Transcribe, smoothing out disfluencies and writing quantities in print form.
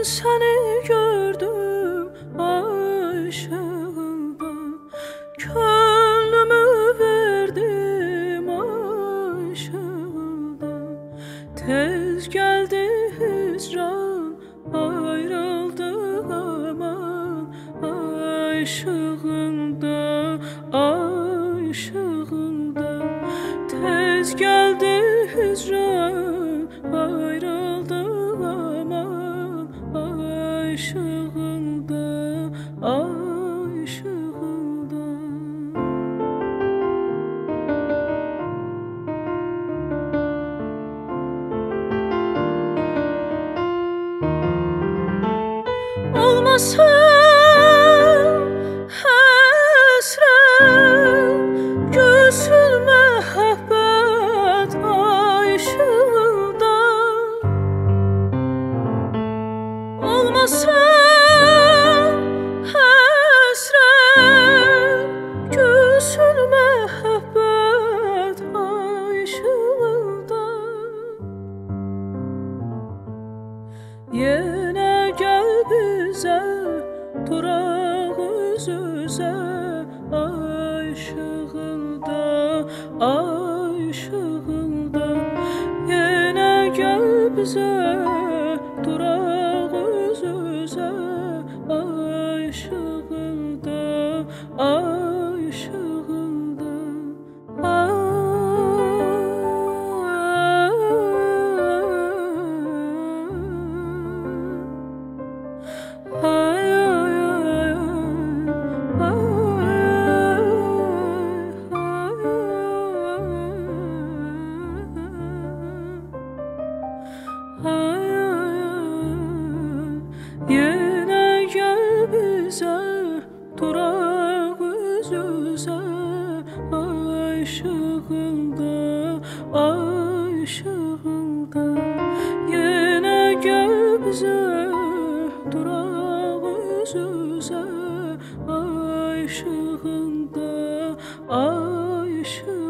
seni gördüm aşığımdan, gönlümü verdim aşığımdan. Tez geldi hicran, ayrıldık aman aşığımdan, aşığımdan. Tez geldi hicran, ayrıldık aman aşığımdan, aşığımdan. Olmasın hasret, gülsün mehabbet aşığımdan. Olmasın hasret, gülsün mehabbet aşığımdan. Yine gel bize, duraq üz üzə aşığımda, aşığımda. Yine gel bize, duraq üz üzə aşığımda, aşığımda. Yine gel bize, duraq üz üzə aşığımda, aşığımda. Yine gel bize, duraq üz üzə aşığımda, aşığımda.